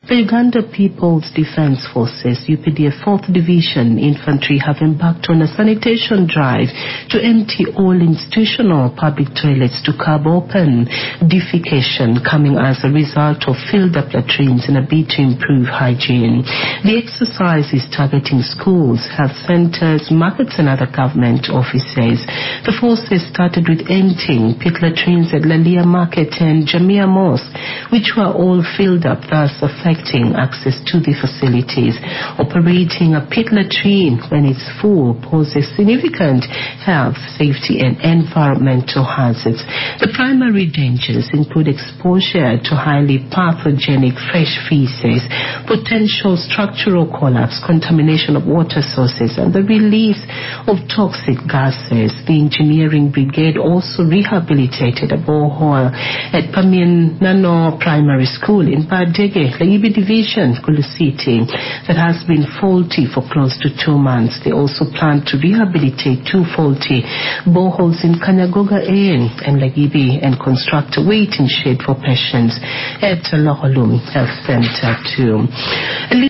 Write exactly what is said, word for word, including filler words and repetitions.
The Uganda People's Defense Forces, U P D F fourth Division Infantry, have embarked on a sanitation drive to empty all institutional public toilets to curb open defecation, coming as a result of filled-up latrines in a bid to improve hygiene. The exercise is targeting schools, health centers, markets and other government offices. The forces started with emptying pit latrines at Lalia Market and Jamia Mosque, which were all filled up, thus affecting access to the facilities. Operating a pit latrine when it's full poses significant health, safety and environmental hazards. The primary dangers include exposure to highly pathogenic fresh feces, potential structural collapse, contamination of water sources and the release of toxic gases. The engineering brigade also rehabilitated a borehole at Paminano Primary School in Badege, Laibi Division, Kulu City, that has been faulty for close to two months. They also plan to rehabilitate two faulty boreholes in Kanyagoga A and Laibi and construct a waiting shed for patients at Loholum Health Center too.